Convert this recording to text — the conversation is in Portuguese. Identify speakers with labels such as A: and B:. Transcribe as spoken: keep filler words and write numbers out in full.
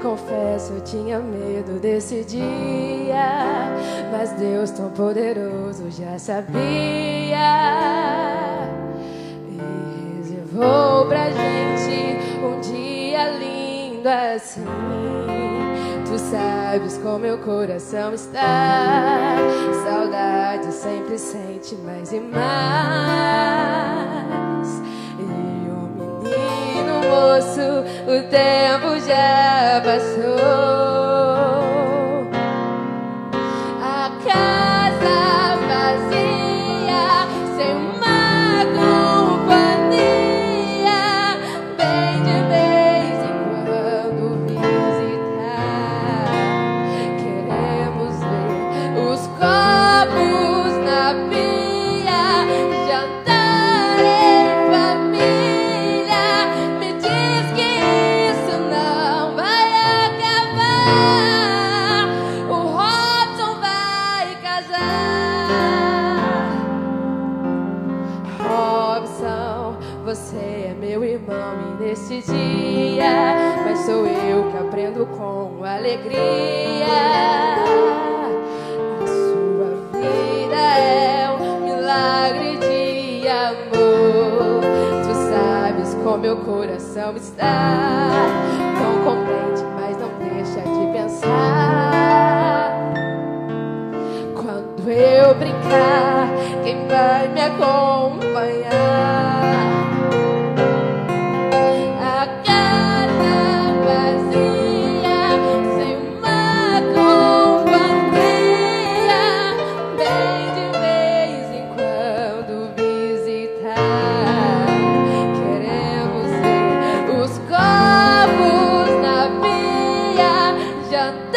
A: confesso, eu tinha medo desse dia, mas Deus tão poderoso já sabia e reservou pra gente um dia lindo assim. Tu sabes como meu coração está, saudade sempre sente mais e mais. E o menino moço, o tempo já passou. A casa vazia, sem uma companhia, bem de vez em quando visitar. Queremos ver os copos na pia, jantar em família. Me diz que isso não vai acabar. O Robson vai casar. Robson, você é meu irmão e neste dia, mas sou eu que aprendo com alegria. A sua vida é um milagre de amor. Tu sabes como meu coração está, tão contente, mas não deixa de pensar. Quando eu brincar, quem vai me acompanhar? A casa vazia, sem uma companhia, bem de vez em quando visitar. Queremos ver os copos na pia, jantar